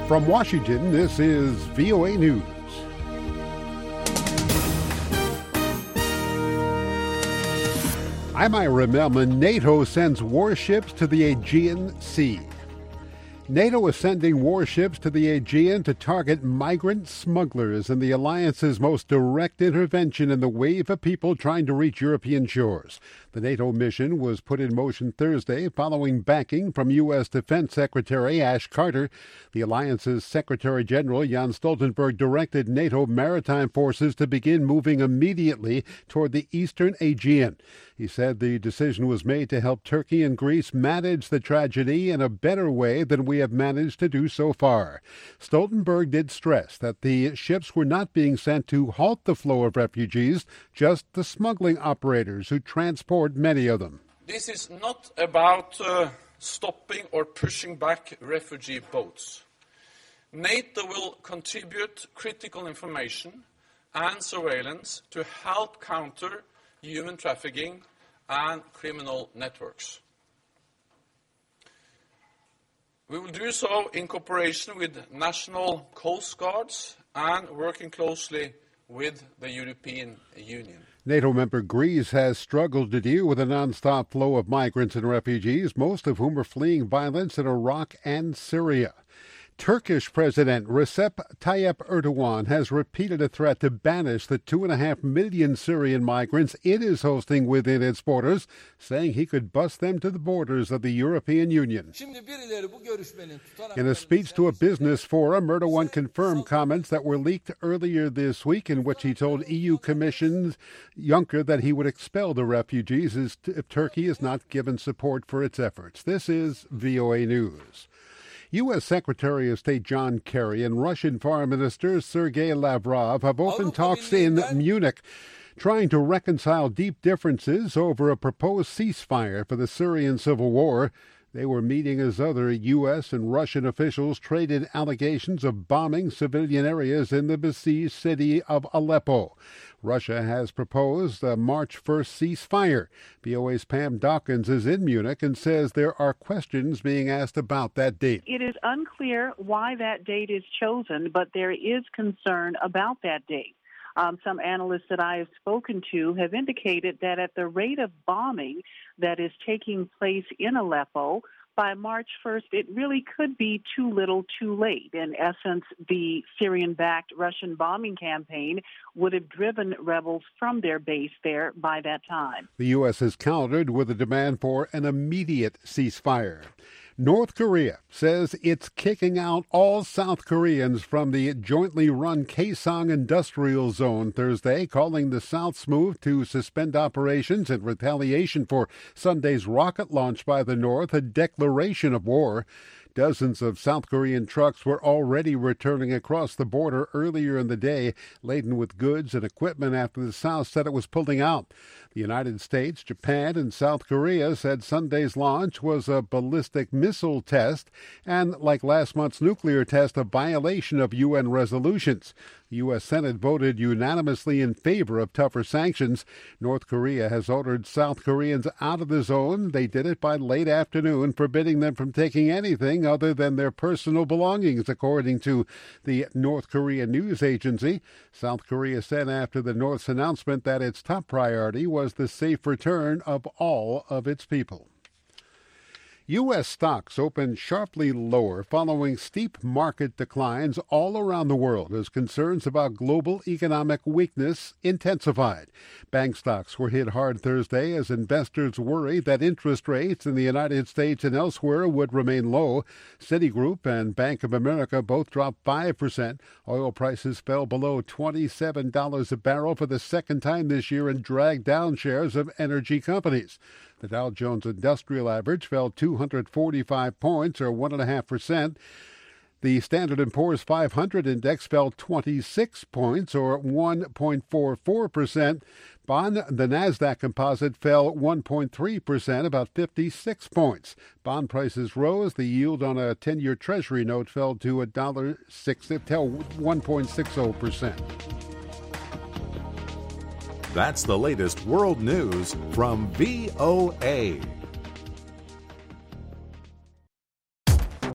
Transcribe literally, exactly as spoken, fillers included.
From Washington, this is V O A News. I'm Ira Melman. NATO sends warships to the Aegean Sea. NATO is sending warships to the Aegean to target migrant smugglers in the alliance's most direct intervention in the wave of people trying to reach European shores. The NATO mission was put in motion Thursday following backing from U S. Defense Secretary Ash Carter. The alliance's Secretary General Jens Stoltenberg directed NATO maritime forces to begin moving immediately toward the eastern Aegean. He said the decision was made to help Turkey and Greece manage the tragedy in a better way than we have managed to do so far. Stoltenberg did stress that the ships were not being sent to halt the flow of refugees, just the smuggling operators who transport many of them. This is not about uh, stopping or pushing back refugee boats. NATO will contribute critical information and surveillance to help counter human trafficking and criminal networks. We will do so in cooperation with national coast guards and working closely with the European Union. NATO member Greece has struggled to deal with a non-stop flow of migrants and refugees, most of whom are fleeing violence in Iraq and Syria. Turkish President Recep Tayyip Erdogan has repeated a threat to banish the two and a half million Syrian migrants it is hosting within its borders, saying he could bus them to the borders of the European Union. In a speech to a business forum, Erdogan confirmed comments that were leaked earlier this week in which he told E U Commissioner Juncker that he would expel the refugees if Turkey is not given support for its efforts. This is V O A News. U S. Secretary of State John Kerry and Russian Foreign Minister Sergei Lavrov have opened talks in Munich, trying to reconcile deep differences over a proposed ceasefire for the Syrian civil war. They were meeting as other U S and Russian officials traded allegations of bombing civilian areas in the besieged city of Aleppo. Russia has proposed a March first ceasefire. V O A's Pam Dawkins is in Munich and says there are questions being asked about that date. It is unclear why that date is chosen, but there is concern about that date. Um, some analysts that I have spoken to have indicated that at the rate of bombing that is taking place in Aleppo, by March first, it really could be too little too late. In essence, the Syrian-backed Russian bombing campaign would have driven rebels from their base there by that time. The U S has countered with a demand for an immediate ceasefire. North Korea says it's kicking out all South Koreans from the jointly run Kaesong Industrial Zone Thursday, calling the South's move to suspend operations in retaliation for Sunday's rocket launch by the North a declaration of war. Dozens of South Korean trucks were already returning across the border earlier in the day, laden with goods and equipment after the South said it was pulling out. The United States, Japan, and South Korea said Sunday's launch was a ballistic missile test and, like last month's nuclear test, a violation of U N resolutions. The U S. Senate voted unanimously in favor of tougher sanctions. North Korea has ordered South Koreans out of the zone. They did it by late afternoon, forbidding them from taking anything other than their personal belongings, according to the North Korean news agency. South Korea said after the North's announcement that its top priority was the safe return of all of its people. U S stocks opened sharply lower following steep market declines all around the world as concerns about global economic weakness intensified. Bank stocks were hit hard Thursday as investors worried that interest rates in the United States and elsewhere would remain low. Citigroup and Bank of America both dropped five percent. Oil prices fell below twenty-seven dollars a barrel for the second time this year and dragged down shares of energy companies. The Dow Jones Industrial Average fell two hundred forty-five points, or one point five percent. The Standard and Poor's five hundred index fell twenty-six points, or one point four four percent. Bond, the NASDAQ composite fell one point three percent, about fifty-six points. Bond prices rose. The yield on a ten-year Treasury note fell to one dollar sixty, one point six zero percent. That's the latest world news from V O A.